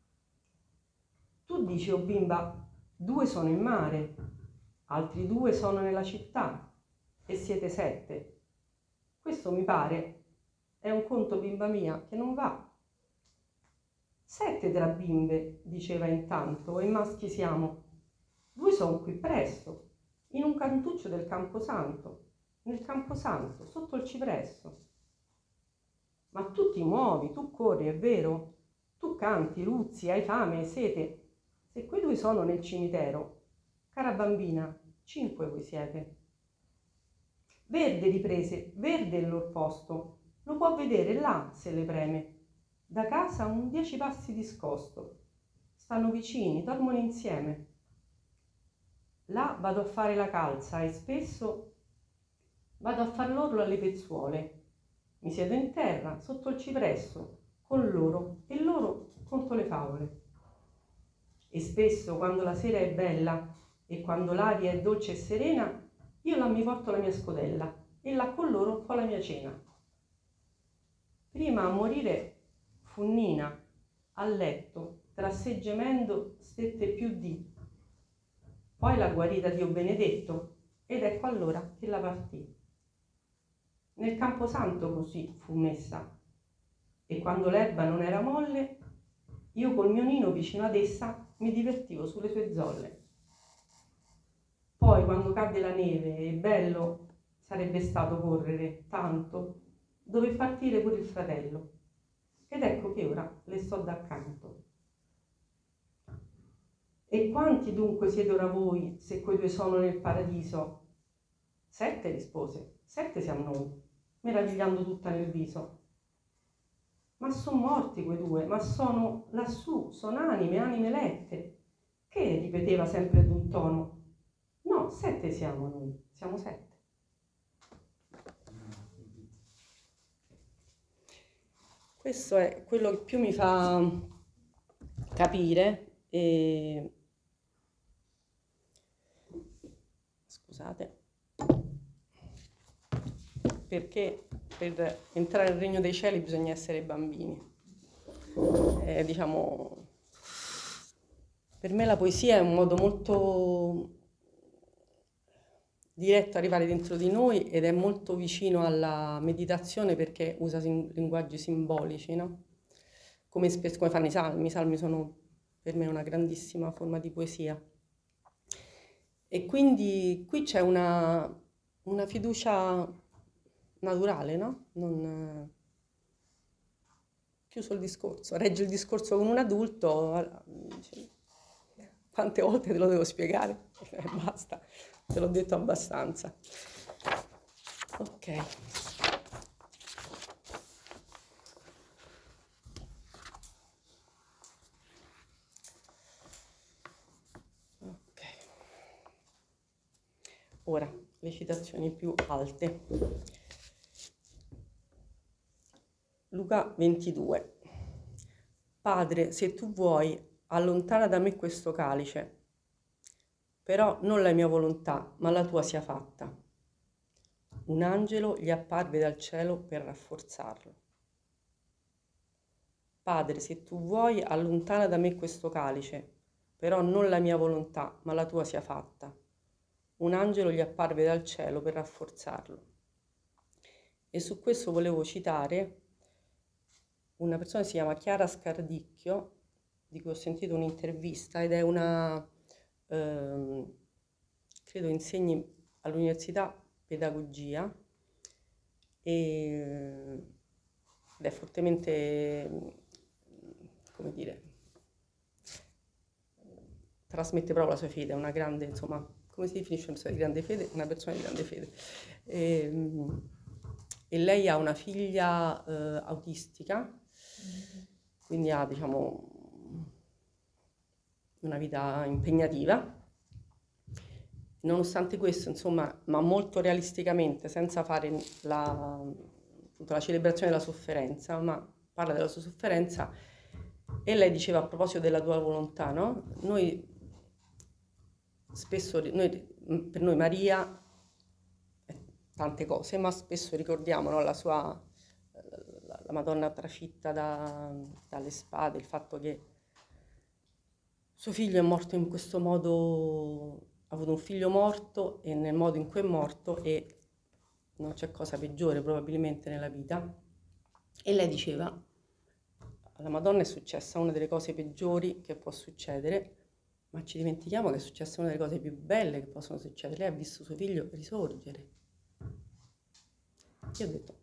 S1: Tu dici, oh bimba, 2 sono in mare, altri 2 sono nella città e siete 7. Questo mi pare è un conto, bimba mia, che non va. 7 tra bimbe, diceva intanto, e maschi siamo. 2 sono qui presto, in un cantuccio del Camposanto, nel Camposanto, sotto il cipresso. Ma tu ti muovi, tu corri, è vero? Tu canti, ruzzi, hai fame, hai sete. Se quei 2 sono nel cimitero, cara bambina, 5 voi siete. Verde, riprese, verde il loro posto, lo può vedere là se le preme. Da casa un 10 passi discosto. Stanno vicini, dormono insieme. Là vado a fare la calza e spesso vado a far l'orlo alle pezzuole. Mi siedo in terra, sotto il cipresso, con loro, e loro conto le favole. E spesso, quando la sera è bella e quando l'aria è dolce e serena, io là mi porto la mia scodella e là con loro fo la mia cena. Prima a morire fu Nina, a letto, tra sé gemendo stette più dì. Poi la guarita Dio benedetto, ed ecco allora che la partì. Nel Camposanto così fu messa, e quando l'erba non era molle, io col mio nino vicino ad essa mi divertivo sulle sue zolle. Poi quando cadde la neve e bello sarebbe stato correre tanto, dove partire pure il fratello, ed ecco che ora le sto d'accanto. E quanti dunque siete ora voi, se quei 2 sono nel paradiso? 7, rispose, 7 siamo noi, meravigliando tutta nel viso. Ma son morti quei 2, ma sono lassù, sono anime, anime elette. Che ripeteva sempre d'un tono. No, 7 siamo noi, siamo 7. Questo è quello che più mi fa capire e... Scusate, perché per entrare nel regno dei cieli bisogna essere bambini. Diciamo, per me la poesia è un modo molto diretto a arrivare dentro di noi ed è molto vicino alla meditazione perché usa linguaggi simbolici, no? Come fanno i salmi. I salmi sono per me una grandissima forma di poesia. E quindi qui c'è una fiducia naturale, no? Non, chiuso il discorso, reggi il discorso con un adulto, quante volte te lo devo spiegare? Basta, te l'ho detto abbastanza. Ok. Ok. Ora, le citazioni più alte. Luca 22. Padre, se tu vuoi, allontana da me questo calice, però non la mia volontà, ma la tua sia fatta. Un angelo gli apparve dal cielo per rafforzarlo. Padre, se tu vuoi, allontana da me questo calice, però non la mia volontà, ma la tua sia fatta. Un angelo gli apparve dal cielo per rafforzarlo. E su questo volevo citare una persona che si chiama Chiara Scardicchio, di cui ho sentito un'intervista, ed è una, credo insegni all'università pedagogia, ed è fortemente, come dire, trasmette proprio la sua fede, è una grande, insomma, come si definisce una persona di grande fede? Una persona di grande fede. E lei ha una figlia autistica, quindi ha, diciamo, una vita impegnativa. Nonostante questo, insomma, ma molto realisticamente, senza fare appunto la celebrazione della sofferenza, ma parla della sua sofferenza e lei diceva a proposito della tua volontà, no? Noi spesso, per noi Maria è tante cose, ma spesso ricordiamo, no, la Madonna trafitta dalle spade, il fatto che suo figlio è morto in questo modo, ha avuto un figlio morto e nel modo in cui è morto, e non c'è cosa peggiore probabilmente nella vita. E lei diceva, alla Madonna è successa una delle cose peggiori che può succedere, ma ci dimentichiamo che è successa una delle cose più belle che possono succedere. Lei ha visto suo figlio risorgere. Io ho detto,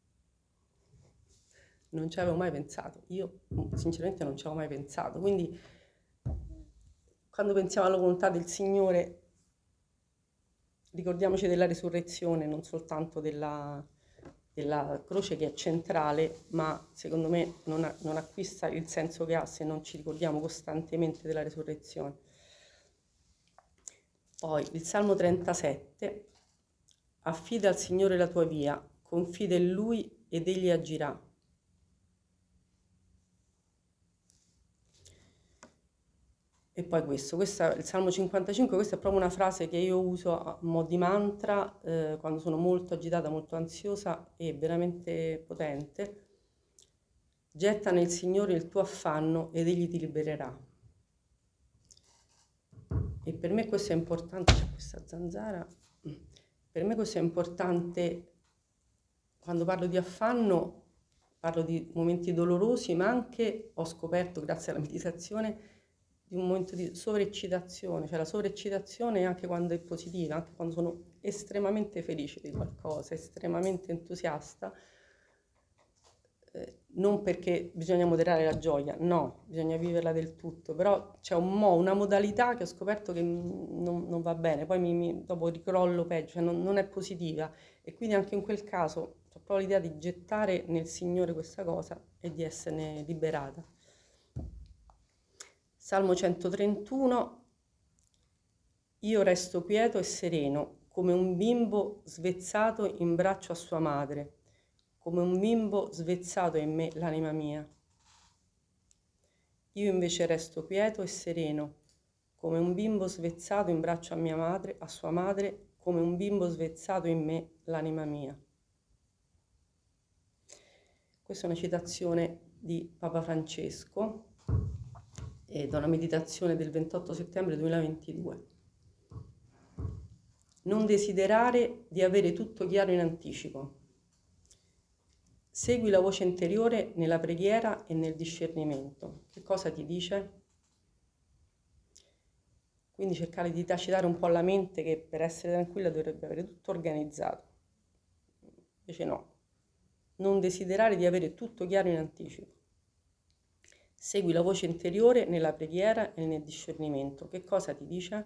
S1: non ci avevo mai pensato, io sinceramente non ci avevo mai pensato, quindi quando pensiamo alla volontà del Signore ricordiamoci della risurrezione, non soltanto della croce che è centrale, ma secondo me non acquista il senso che ha se non ci ricordiamo costantemente della risurrezione. Poi il Salmo 37, affida al Signore la tua via, confida in Lui ed Egli agirà. E poi questo è il Salmo 55, questa è proprio una frase che io uso a mo' di mantra quando sono molto agitata, molto ansiosa, e veramente potente. Getta nel Signore il tuo affanno ed Egli ti libererà. E per me questo è importante, c'è questa zanzara, per me questo è importante quando parlo di affanno, parlo di momenti dolorosi, ma anche ho scoperto, grazie alla meditazione, di un momento di sovreccitazione, cioè la sovreccitazione anche quando è positiva, anche quando sono estremamente felice di qualcosa, estremamente entusiasta, non perché bisogna moderare la gioia, no, bisogna viverla del tutto, però c'è una modalità che ho scoperto che non va bene, poi dopo ricrollo peggio, cioè non è positiva, e quindi anche in quel caso ho proprio l'idea di gettare nel Signore questa cosa e di esserne liberata. Salmo 131, io resto quieto e sereno, come un bimbo svezzato in braccio a sua madre, come un bimbo svezzato in me l'anima mia. Io invece resto quieto e sereno, come un bimbo svezzato in braccio a mia madre, a sua madre, come un bimbo svezzato in me l'anima mia. Questa è una citazione di Papa Francesco da una meditazione del 28 settembre 2022. Non desiderare di avere tutto chiaro in anticipo. Segui la voce interiore nella preghiera e nel discernimento. Che cosa ti dice? Quindi cercare di tacitare un po' la mente, che per essere tranquilla dovrebbe avere tutto organizzato. Invece no. Non desiderare di avere tutto chiaro in anticipo. Segui la voce interiore nella preghiera e nel discernimento. Che cosa ti dice?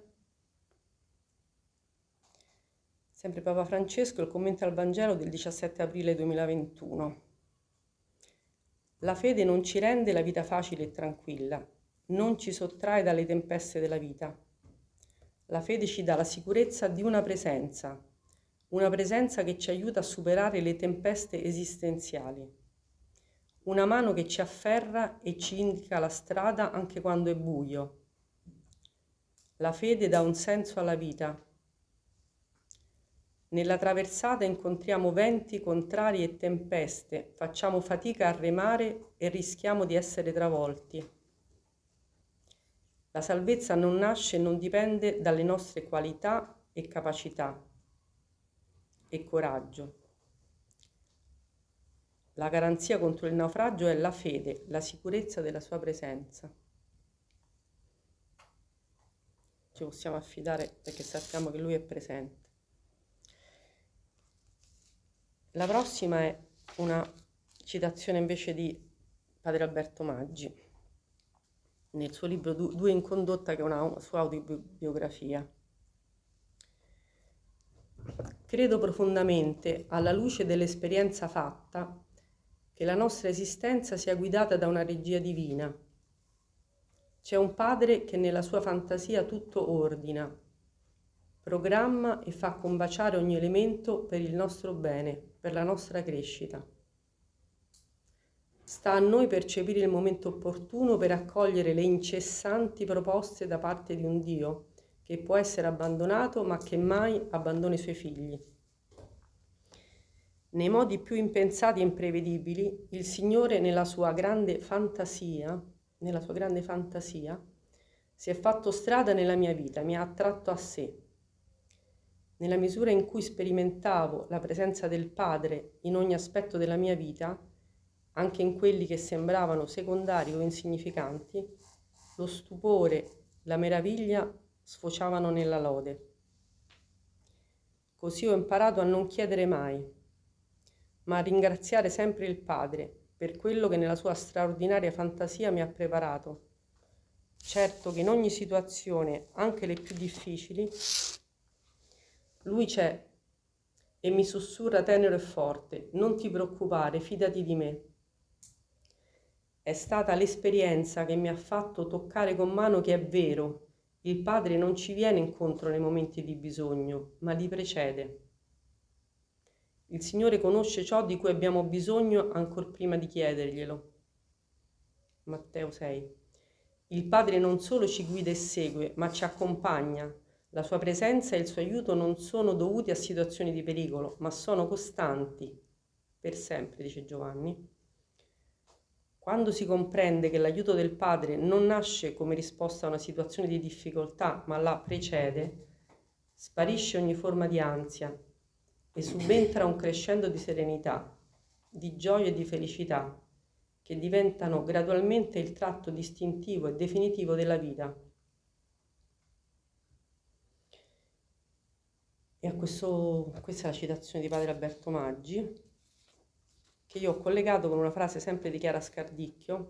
S1: Sempre Papa Francesco, il commento al Vangelo del 17 aprile 2021. La fede non ci rende la vita facile e tranquilla, non ci sottrae dalle tempeste della vita. La fede ci dà la sicurezza di una presenza che ci aiuta a superare le tempeste esistenziali. Una mano che ci afferra e ci indica la strada anche quando è buio. La fede dà un senso alla vita. Nella traversata incontriamo venti contrari e tempeste, facciamo fatica a remare e rischiamo di essere travolti. La salvezza non nasce e non dipende dalle nostre qualità e capacità e coraggio. La garanzia contro il naufragio è la fede, la sicurezza della sua presenza. Ci possiamo affidare perché sappiamo che Lui è presente. La prossima è una citazione invece di Padre Alberto Maggi, nel suo libro Due in condotta, che è una sua autobiografia. Credo profondamente, alla luce dell'esperienza fatta, che la nostra esistenza sia guidata da una regia divina. C'è un Padre che nella sua fantasia tutto ordina, programma e fa combaciare ogni elemento per il nostro bene, per la nostra crescita. Sta a noi percepire il momento opportuno per accogliere le incessanti proposte da parte di un Dio che può essere abbandonato ma che mai abbandona i suoi figli. Nei modi più impensati e imprevedibili, il Signore nella sua grande fantasia, si è fatto strada nella mia vita, mi ha attratto a sé. Nella misura in cui sperimentavo la presenza del Padre in ogni aspetto della mia vita, anche in quelli che sembravano secondari o insignificanti, lo stupore, la meraviglia sfociavano nella lode. Così ho imparato a non chiedere mai, ma a ringraziare sempre il Padre per quello che nella sua straordinaria fantasia mi ha preparato. Certo che in ogni situazione, anche le più difficili, Lui c'è e mi sussurra tenero e forte: non ti preoccupare, fidati di me. È stata l'esperienza che mi ha fatto toccare con mano che è vero, il Padre non ci viene incontro nei momenti di bisogno, ma li precede. Il Signore conosce ciò di cui abbiamo bisogno ancor prima di chiederglielo. Matteo 6. Il Padre non solo ci guida e segue, ma ci accompagna. La sua presenza e il suo aiuto non sono dovuti a situazioni di pericolo, ma sono costanti, per sempre, dice Giovanni. Quando si comprende che l'aiuto del Padre non nasce come risposta a una situazione di difficoltà, ma la precede, sparisce ogni forma di ansia e subentra un crescendo di serenità, di gioia e di felicità, che diventano gradualmente il tratto distintivo e definitivo della vita. E questa è la citazione di Padre Alberto Maggi, che io ho collegato con una frase sempre di Chiara Scardicchio,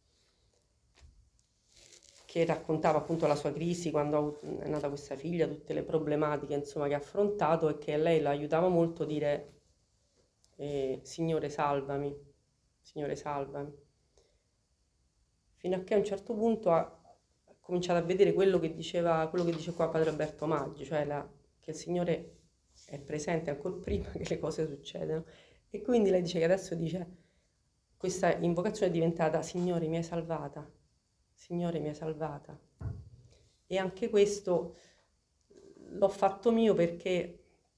S1: che raccontava appunto la sua crisi quando è nata questa figlia, tutte le problematiche insomma che ha affrontato, e che a lei la aiutava molto a dire Signore salvami, Signore salvami, fino a che a un certo punto ha cominciato a vedere quello che dice qua Padre Alberto Maggi, cioè che il Signore è presente ancora prima che le cose succedano. E quindi lei dice che adesso questa invocazione è diventata Signore mi hai salvata, Signore mi hai salvata. E anche questo l'ho fatto mio perché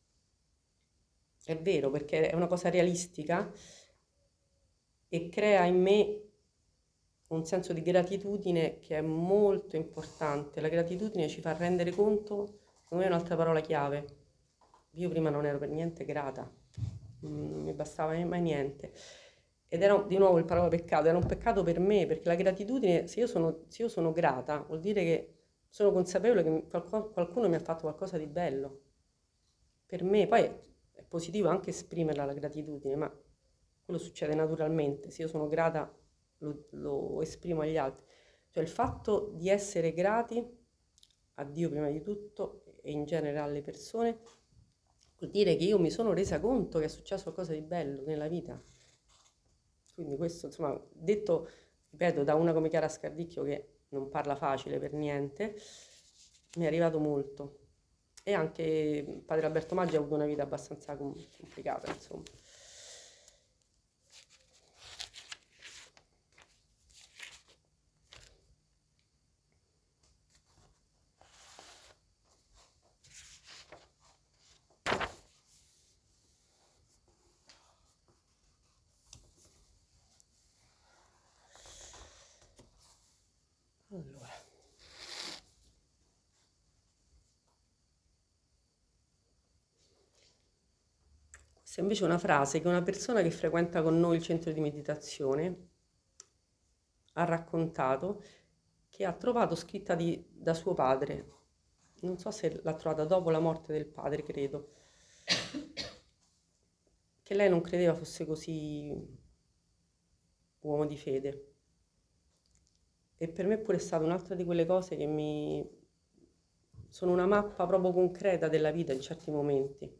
S1: è vero, perché è una cosa realistica e crea in me un senso di gratitudine che è molto importante. La gratitudine ci fa rendere conto, secondo me è un'altra parola chiave. Io prima non ero per niente grata, non mi bastava mai niente. Ed era di nuovo il parola peccato, era un peccato per me, perché la gratitudine, se io sono grata, vuol dire che sono consapevole che qualcuno mi ha fatto qualcosa di bello. Per me, poi è positivo anche esprimerla la gratitudine, ma quello succede naturalmente. Se io sono grata, lo esprimo agli altri. Cioè il fatto di essere grati a Dio prima di tutto e in genere alle persone vuol dire che io mi sono resa conto che è successo qualcosa di bello nella vita. Quindi questo, insomma, detto, ripeto, da una come Chiara Scardicchio che non parla facile per niente, mi è arrivato molto. E anche Padre Alberto Maggi ha avuto una vita abbastanza complicata, insomma. Allora. Questa invece è una frase che una persona che frequenta con noi il centro di meditazione ha raccontato, che ha trovato scritta da suo padre. Non so se l'ha trovata dopo la morte del padre, credo. Che lei non credeva fosse così uomo di fede. E per me pure è stata un'altra di quelle cose che sono una mappa proprio concreta della vita in certi momenti.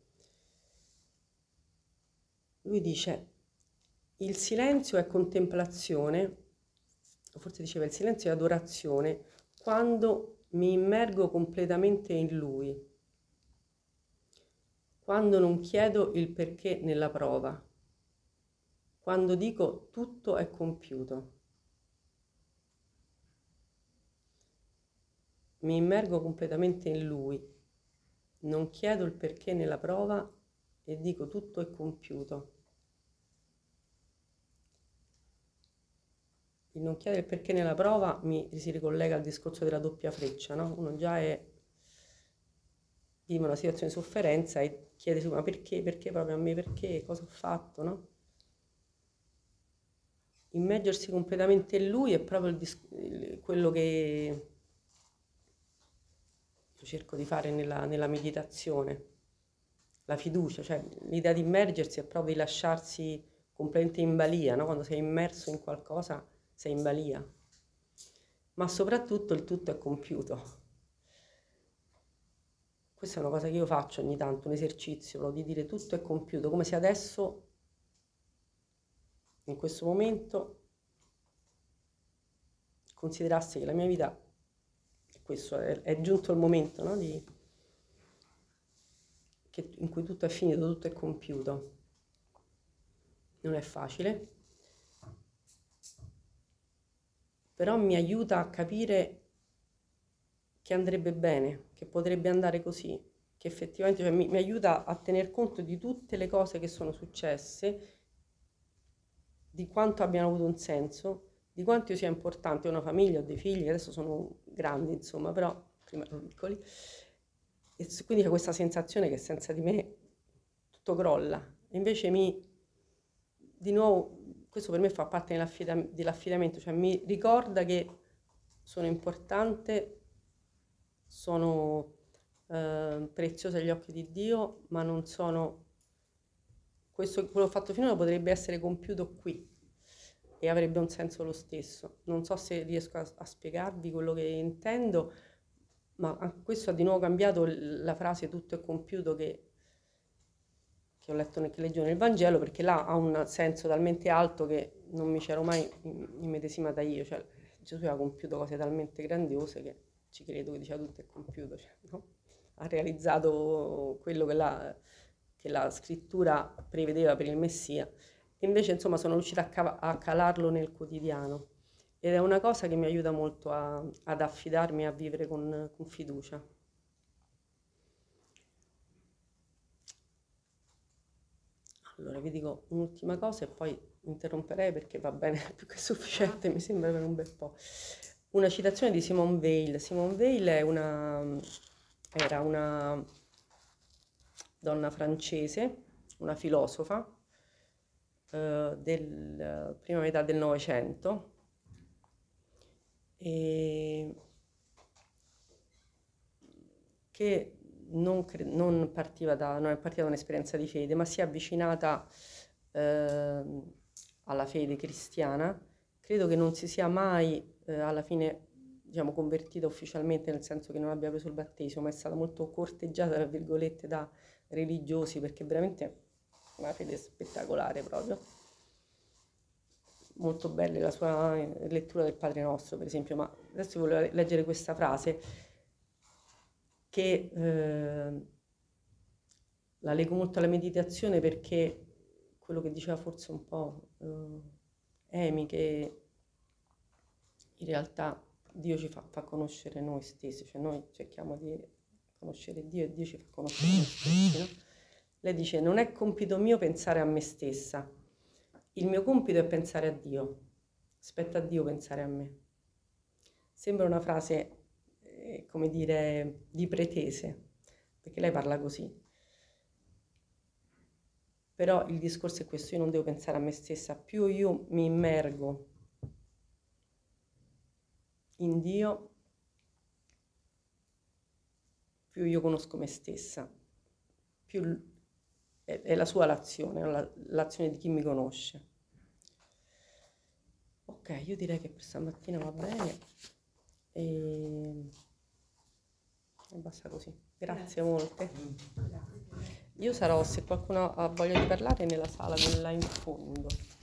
S1: Lui dice, il silenzio è contemplazione, o forse diceva il silenzio è adorazione, quando mi immergo completamente in Lui, quando non chiedo il perché nella prova, quando dico tutto è compiuto. Mi immergo completamente in Lui, non chiedo il perché nella prova e dico tutto è compiuto. Il non chiedere il perché nella prova si ricollega al discorso della doppia freccia, no? Uno già vive una situazione di sofferenza e chiede ma perché proprio a me, perché, cosa ho fatto, no? Immergersi completamente in Lui è proprio quello che io cerco di fare nella meditazione. La fiducia, cioè l'idea di immergersi è proprio di lasciarsi completamente in balia, no? Quando sei immerso in qualcosa sei in balia, ma soprattutto il tutto è compiuto. Questa è una cosa che io faccio ogni tanto, un esercizio, di dire tutto è compiuto, come se adesso, in questo momento, considerassi che la mia vita, questo è giunto il momento, no? In cui tutto è finito, tutto è compiuto. Non è facile, però mi aiuta a capire che andrebbe bene, che potrebbe andare così, che effettivamente cioè, mi aiuta a tener conto di tutte le cose che sono successe, di quanto abbiano avuto un senso, di quanto io sia importante, ho una famiglia, ho dei figli, adesso sono grandi insomma, però prima erano piccoli, e quindi c'è questa sensazione che senza di me tutto crolla. E invece di nuovo, questo per me fa parte dell'affidamento, cioè mi ricorda che sono importante, sono preziosa agli occhi di Dio, ma non sono... quello che ho fatto finora potrebbe essere compiuto qui e avrebbe un senso lo stesso. Non so se riesco a spiegarvi quello che intendo, ma questo ha di nuovo cambiato la frase tutto è compiuto che ho letto che leggo nel Vangelo, perché là ha un senso talmente alto che non mi c'ero mai immedesimata io, cioè Gesù aveva compiuto cose talmente grandiose che ci credo che diceva tutto è compiuto, cioè, no? Ha realizzato quello che la scrittura prevedeva per il Messia, e invece insomma sono riuscita a calarlo nel quotidiano, ed è una cosa che mi aiuta molto ad affidarmi, a vivere con fiducia. Allora vi dico un'ultima cosa e poi interromperei perché va bene, più che sufficiente, mi sembra per un bel po'. Una citazione di Simone Weil. Simone Weil era una donna francese, una filosofa del prima metà del Novecento, che non è partita da un'esperienza di fede, ma si è avvicinata alla fede cristiana. Credo che non si sia mai alla fine, diciamo, convertita ufficialmente, nel senso che non abbia preso il battesimo, ma è stata molto corteggiata, tra virgolette, da religiosi, perché veramente è una fede spettacolare proprio. Molto bella la sua lettura del Padre Nostro, per esempio, ma adesso volevo leggere questa frase che la leggo molto alla meditazione, perché quello che diceva forse un po' Amy, che in realtà Dio ci fa conoscere noi stessi, cioè noi cerchiamo di conoscere Dio e Dio ci fa conoscere noi stessi, no? Lei dice: non è compito mio pensare a me stessa, il mio compito è pensare a Dio, spetta a Dio pensare a me. Sembra una frase, come dire, di pretese, perché lei parla così. Però il discorso è questo: io non devo pensare a me stessa, più io mi immergo in Dio, più io conosco me stessa, più è la sua l'azione, l'azione di chi mi conosce. Ok, io direi che per stamattina va bene e basta così. Grazie molte. Io sarò, se qualcuno ha voglia di parlare, nella sala quella in fondo.